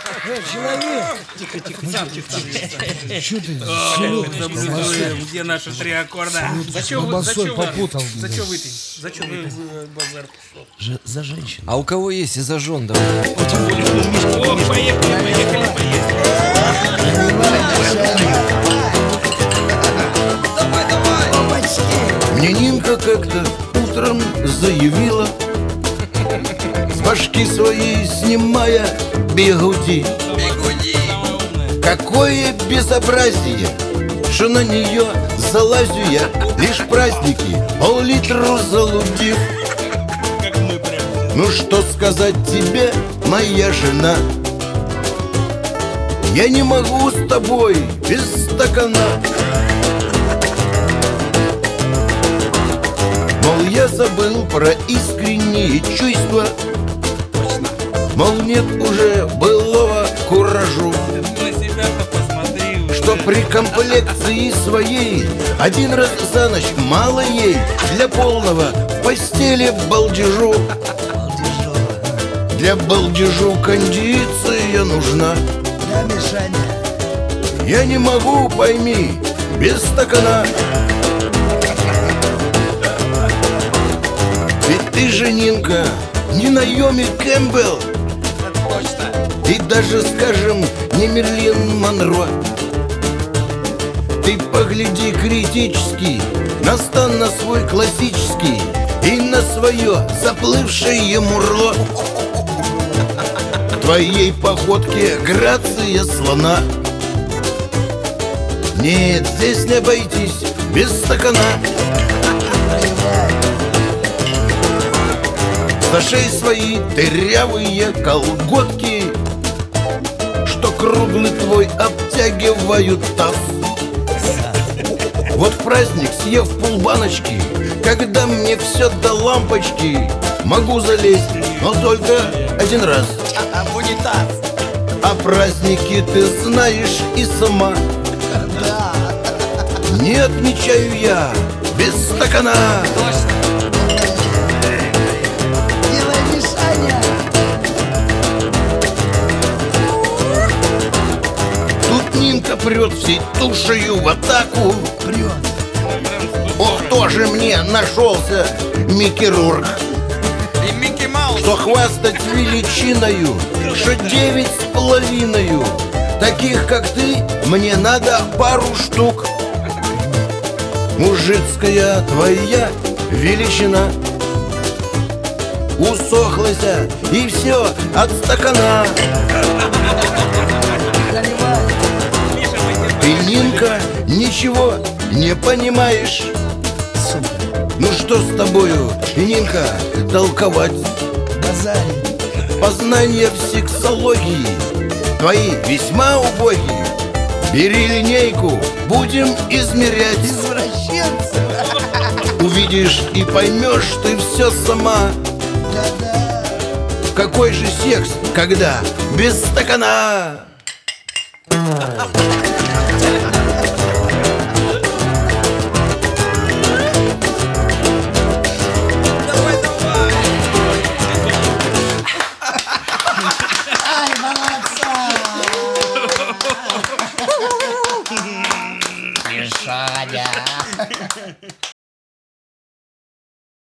Человек! Что ты? Где наши 3 аккорда? Колбасой попутал. Зачем выпить? Зачем вы базар пошел? За женщину. А у кого есть изожжен? Давай. О, поехали. Мне Нинка как-то утром заявила, с башки своей снимая бигуди. Какое безобразие, что на нее залазю я лишь праздники, пол-литру залудив. Ну что сказать тебе, моя жена, я не могу с тобой без стакана. Мол, я забыл про искренние чувства, мол, нет уже былого куражу, На себя-то посмотри. что при комплекции своей один раз за ночь мало ей для полного в постели балдежу. Для балдежу кондиция нужна. Да, Мишаня. Я не могу, пойми, без стакана. Ведь ты же, Нинка, не Наоми Кэмпбелл, ты даже, скажем, не Мерлин Монро. Ты погляди критически на стан, на свой классический и на свое заплывшее мурло. К твоей походке грация слона. Нет, здесь не обойтись без стакана. За шеи свои дырявые колготки, что круглый твой обтягивают таз. Вот в праздник, съев полбаночки, когда мне все до лампочки, могу залезть, но только один раз. А праздники ты знаешь и сама. Не отмечаю я без стакана. Делай, Мишаня. Тут Нинка прет всей тушею в атаку. Прет. Ох, тоже мне нашелся Микки Рурк, И Микки Маус. что хвастать величиною, что 9,5. Таких, как ты, мне надо пару штук. Мужицкая твоя величина усохлась, и все от стакана. Заливай. Миша, мы тебе Ты, Нинка, ничего не понимаешь. Сука. Ну что с тобою, Нинка, толковать? Базарь. Познания в сексологии твои весьма убогие. Бери линейку, будем измерять. Извращенцы. Увидишь и поймешь ты все сама. Да-да. Какой же секс, когда без стакана?